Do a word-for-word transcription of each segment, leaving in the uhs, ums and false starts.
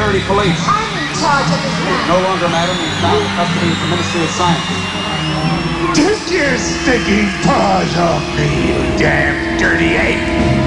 security police. I'm in charge of this man. No longer, madam. He's now in custody of the Ministry of Science. Take your stinking paws off me, you damn dirty ape!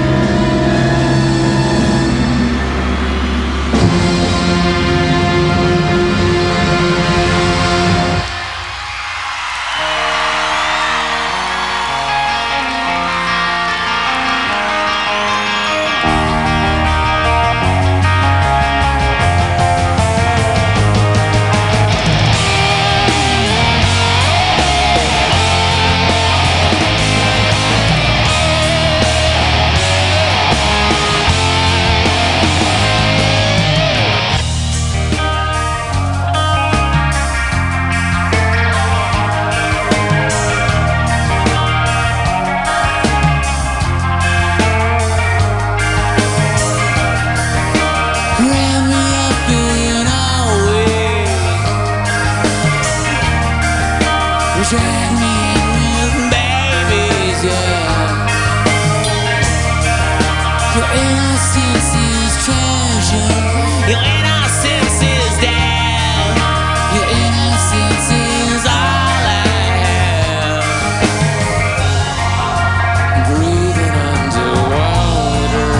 Drag me with babies, yeah. Your innocence is treasure. Your innocence is dead. Your innocence is all I have. Breathing underwater,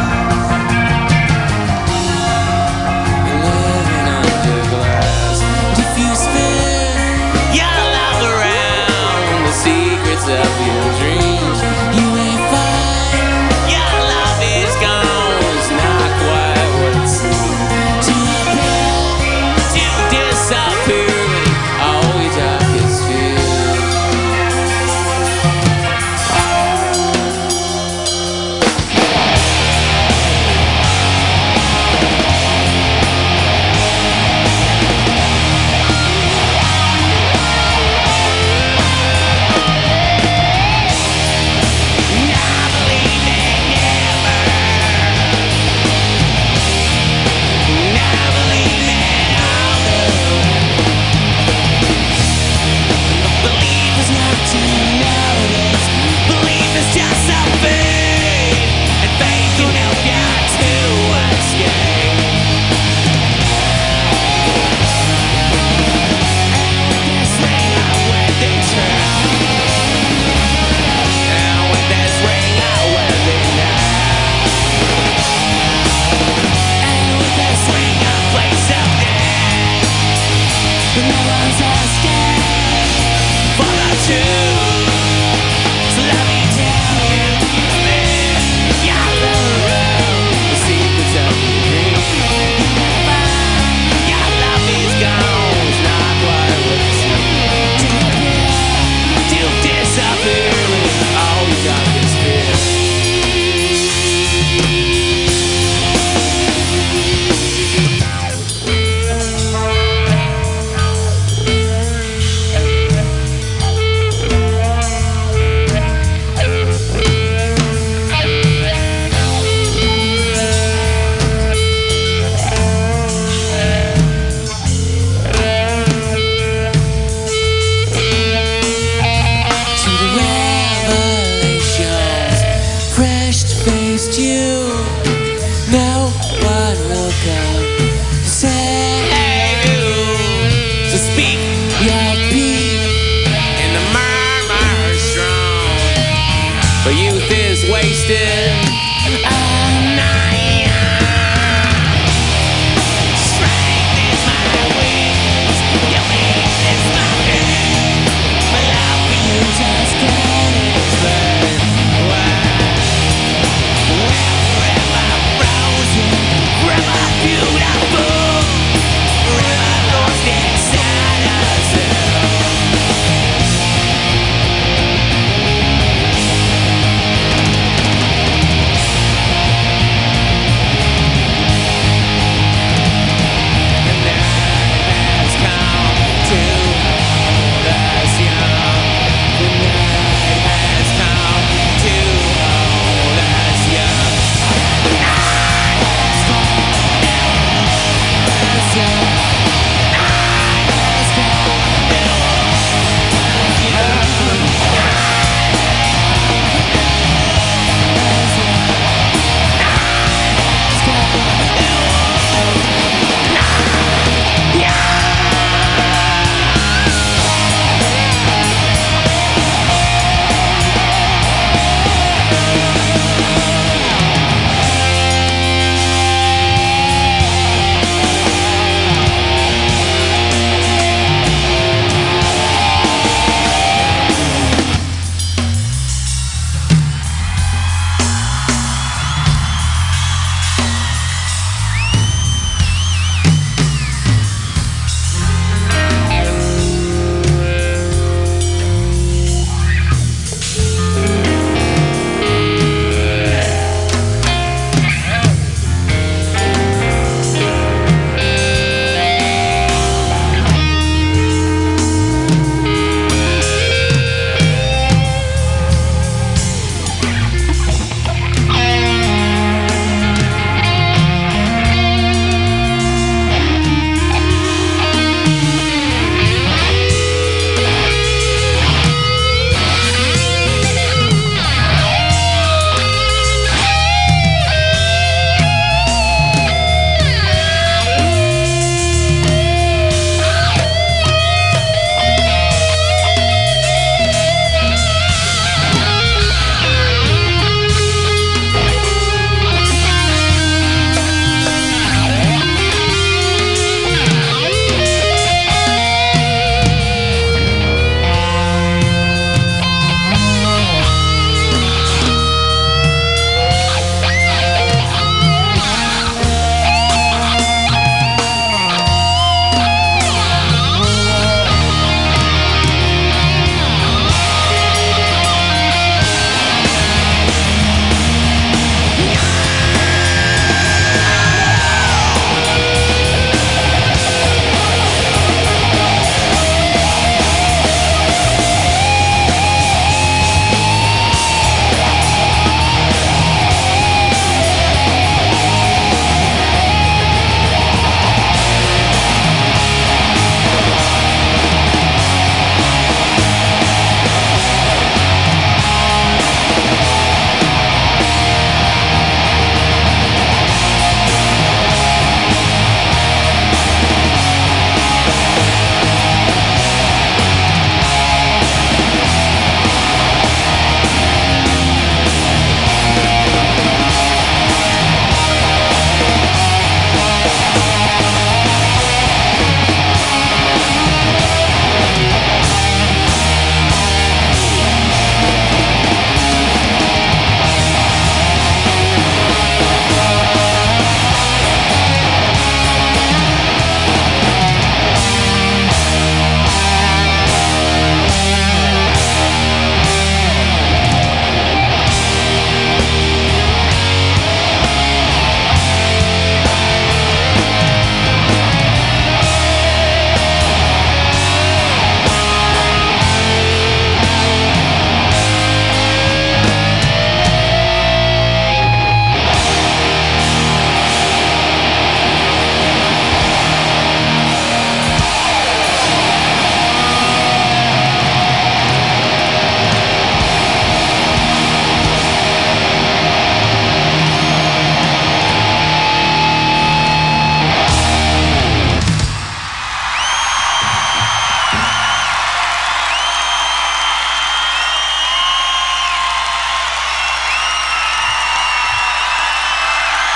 living under glass. Diffuse fear, your love around the secrets of your dreams. You ain't fine. Your love is gone. It's not quite what it seems. To appear, to disappear, all your darkest fears. Now believing never. Now believing all. Belief is not to notice. Belief is just a fate, and faith can help you to escape. This ring out where they try, and with this ring out where they die, and with this ring out place of death, no one's asking for the truth. So let me tell you this: your love, the secrets of your dreams. Your love is gone. It's not quite what it seems. To disappear with all your darkest fears. To the revelations, fresh-faced you. No one will come to save you. So speak your peace, and the murmur is strong. But youth is wasted.